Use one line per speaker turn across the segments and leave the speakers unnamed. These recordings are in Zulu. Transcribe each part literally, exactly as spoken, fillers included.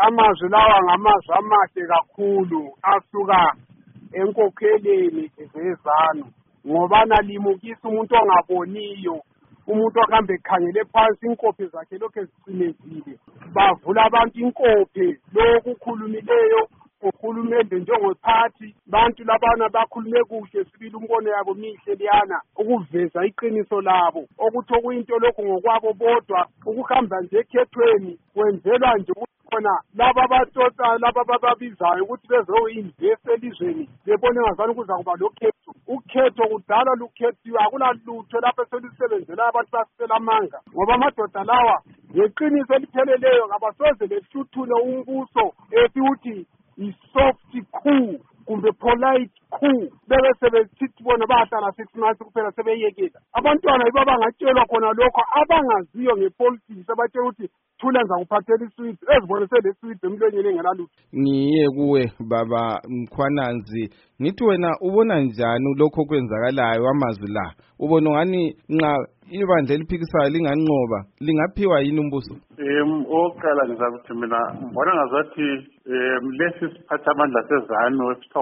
amazwi lawa ngamazwi amahle kakhulu asuka enkokheleni zezanu ngoba nalimukisa umuntu ongaboniyo, umuntu ohambe ekhangele phansi inkophe zakhe lokho ezicimezile. Bavula abantu inkophe lokhu khulumileyo uhulumende njengophathi bantu labana bakhulume kuhle sibili umbono yabo mihle liyana ukuveza iqiniso labo okuthi okuyinto lokho ngokwabo bodwa ukuhamba nje ekhethweni kwenzelwa nje khona laba batsotsa laba bababizayo ukuthi bezoinvest elizweni bebone ngazani kuza kuba lokhetho. Ukhetho kudala lukhethiwe akulalutho lapho selisebenzela abantu basela amanga ngoba amadoda lawa ngeqiniso elipheleleyo ngabasoze lehluthule umbuso ethi uthi i-soft coup kumbe polite coup bebe sebesithi bona bahlala six months kuphela sebeyekela. Abantwana yibo abangatshelwa khona lokho abangaziyo ngepolitics abatshela ukuthi thula nza kuphathela iswidi ezibonise leswidi emlonyeni engelalutho.
Ngiye kuwe baba Mkhwananzi ngithi wena ubona njani lokho kwenzakalayo amazwi la ubona ngani nqa ibandla eliphikisayo linganqoba lingaphiwa yini umbuso?
Em oqala ngizakuthi mina ngibona ngazathi em lesi siphathamandla sezanu esithiwa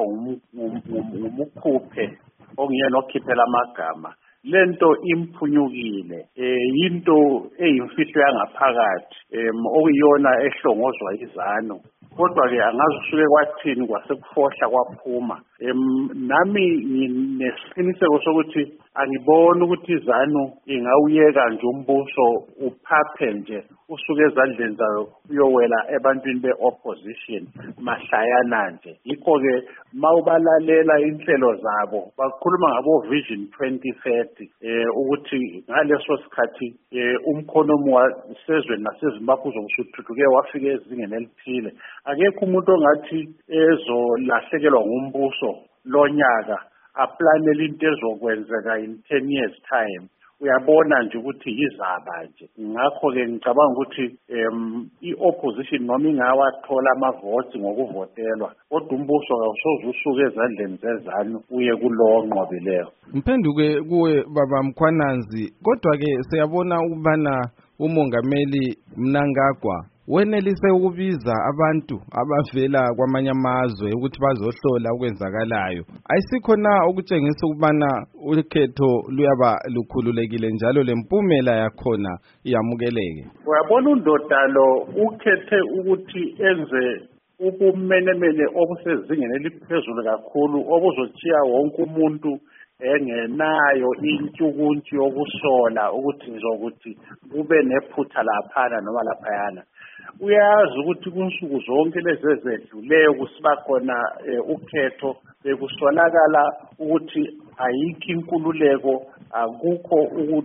umukhuphe okuyena okhiphela amagama lento imphunyukile eh into eyimfihlo yangaphakathi em okuyona ehlongozwa izanu kodwa ke angazi usuke kwathini kwasekufohla kwaphuma em nami nginesiqiniseko sokuthi angiboni ukuthi izanu ingawuyeka nje umbuso uphaphe nje usuke ezandleni zayo uyowela ebantwini be-opposition mahlayana nje. Yikho ke mawubalalela inhlelo zabo bakhuluma ngabo vision twenty thirty eh ukuthi ngaleso sikhathi umkhonomi wasezweni naseZimbabwe uzokuthuthuke wafika ezingeni elithile. Akekho umuntu ongathi ezolahlekelwa ngumbuso lonyaka aplanele into ezokwenzeka in ten years time. Uyabona nje ukuthi yizaba nje. Ngakho ke ngicabanga ukuthi em i-opposition noma ingawathola amavoti ngokuvotelwa kodwa umbuso awusoze usuke ezandleni zezanu uye kulowo onqobileyo.
Mphenduke kuwe baba Mkhwananzi kodwa ke siyabona ukubana umongameli Mnangagwa wenelise ukubiza abantu abavela kwamanye amazwe ukuthi bazohlola ukwenzakalayo. Ayisikho na ukutshengisa ukubana ukhetho luyaba lukhululekile njalo lempumela yakhona iyamukeleke?
Uyabona undoda lo ukhethe ukuthi enze ubumenemene obusezingeni eliphezulu kakhulu obuzochiya wonke umuntu engenayo intshukuntshu yokusola ukuthi ngizokuthi kube nephutha laphana noma laphayana. Uyazi ukuthi kunsuku zonke lezi ezedluleyo kusiba khona ukhetho bekusolakala ukuthi ayikho inkululeko akukho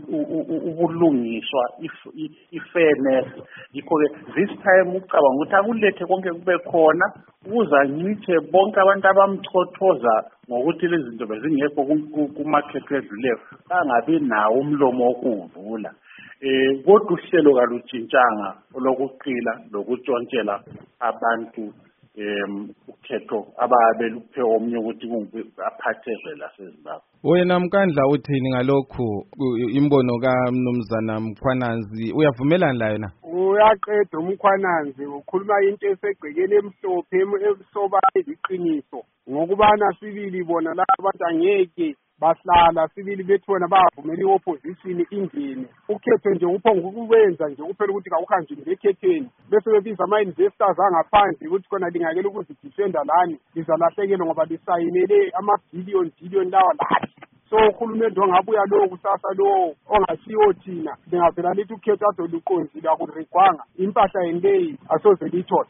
ubulungiswa i-fairness. Yikho ke this time ucabanga ukuthi akulethe konke kube khona ukuza ngithi bonke abantu abamchothoza ngokuthi lezi zinto bezingekho kumakhetho edluleyo bangabi nawo umlomo wokuvula. Eh kodwa uhlelo kalutshintshanga lokuqila lokutshontshela abantu em ukhetho ababe luphewa omnye ukuthi aphathezwe la seZimbabwe.
Wena Mkandla uthini ngalokho imbono kaMnumzana Mkhwananzi uyavumelana la yona?
Uyaqeda uMkhwananzi ukhuluma into esegcekele emhlophe emsoba iziqiniso ngokubana sibili bona la abantu angeke bahlala sibili bethona bavumela i-opposition ingene. Ukhetho nje uphonga ukuwenza nje kuphela ukuthi kawuhanje ngekhetheni bese bebiza ama-investors angaphandle ukuthi khona lingakele ukuzidefenda lani lizalahlekelwa ngoba lisayinele ama-billion billion lawa lathi. So uhulumende ongabuya lowo kusasa lowo ongashiwo thina lingavela lithi ukhetho azoluqonzile akurigwanga impahla yenleyi asoze lithole.